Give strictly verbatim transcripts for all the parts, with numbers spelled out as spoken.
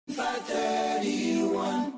five thirty-one.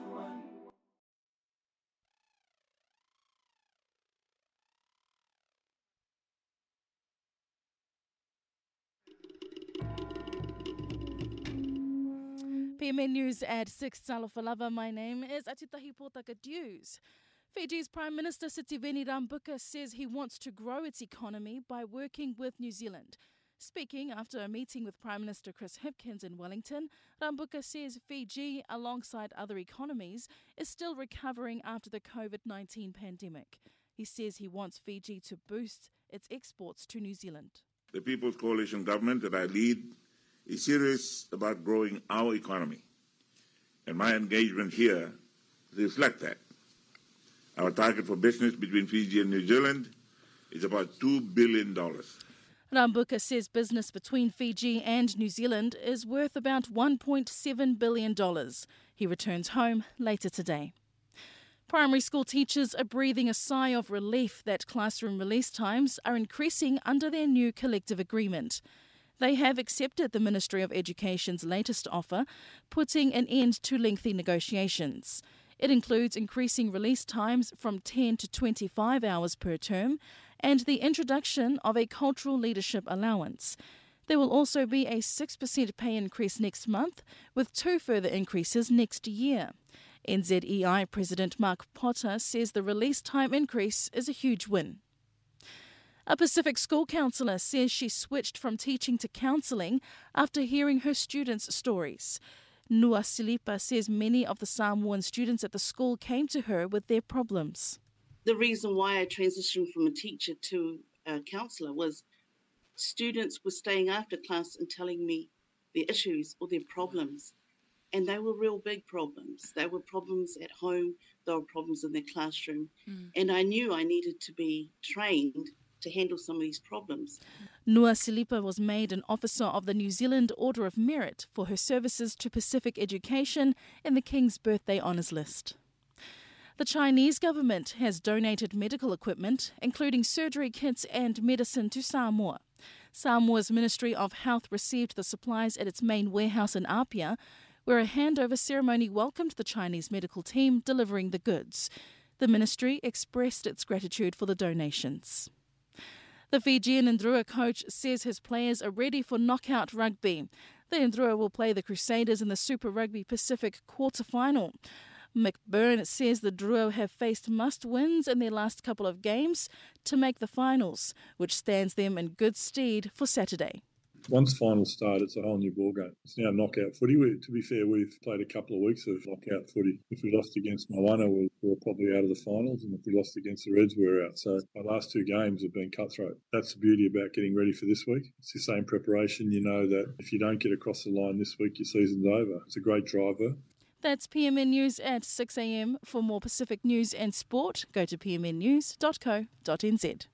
P M N News at six, Salafalava. My name is Atitahi Potakadews. Fiji's Prime Minister Sitiveni Rabuka says he wants to grow its economy by working with New Zealand. Speaking after a meeting with Prime Minister Chris Hipkins in Wellington, Rabuka says Fiji, alongside other economies, is still recovering after the COVID nineteen pandemic. He says he wants Fiji to boost its exports to New Zealand. The People's Coalition government that I lead is serious about growing our economy, and my engagement here reflects that. Our target for business between Fiji and New Zealand is about two billion dollars. Rabuka says business between Fiji and New Zealand is worth about one point seven billion dollars. He returns home later today. Primary school teachers are breathing a sigh of relief that classroom release times are increasing under their new collective agreement. They have accepted the Ministry of Education's latest offer, putting an end to lengthy negotiations. It includes increasing release times from ten to twenty-five hours per term and the introduction of a cultural leadership allowance. There will also be a six percent pay increase next month, with two further increases next year. N Z E I President Mark Potter says the release time increase is a huge win. A Pacific school counsellor says she switched from teaching to counselling after hearing her students' stories. Nua Silipa says many of the Samoan students at the school came to her with their problems. The reason why I transitioned from a teacher to a counsellor was students were staying after class and telling me their issues or their problems. And they were real big problems. They were problems at home, they were problems in their classroom. Mm. And I knew I needed to be trained to handle some of these problems. Nua Silipa was made an Officer of the New Zealand Order of Merit for her services to Pacific education in the King's Birthday Honours List. The Chinese government has donated medical equipment, including surgery kits and medicine, to Samoa. Samoa's Ministry of Health received the supplies at its main warehouse in Apia, where a handover ceremony welcomed the Chinese medical team delivering the goods. The ministry expressed its gratitude for the donations. The Fijian Ndrua coach says his players are ready for knockout rugby. The Ndrua will play the Crusaders in the Super Rugby Pacific quarter-final. Mick Byrne says the Drua have faced must-wins in their last couple of games to make the finals, which stands them in good stead for Saturday. Once finals start, it's a whole new ballgame. It's now knockout footy. We, to be fair, we've played a couple of weeks of knockout footy. If we lost against Moana, we were probably out of the finals, and if we lost against the Reds, we were out. So our last two games have been cutthroat. That's the beauty about getting ready for this week. It's the same preparation. You know that if you don't get across the line this week, your season's over. It's a great driver. That's P M N News at six a.m. For more Pacific news and sport, go to p m n news dot co dot n z.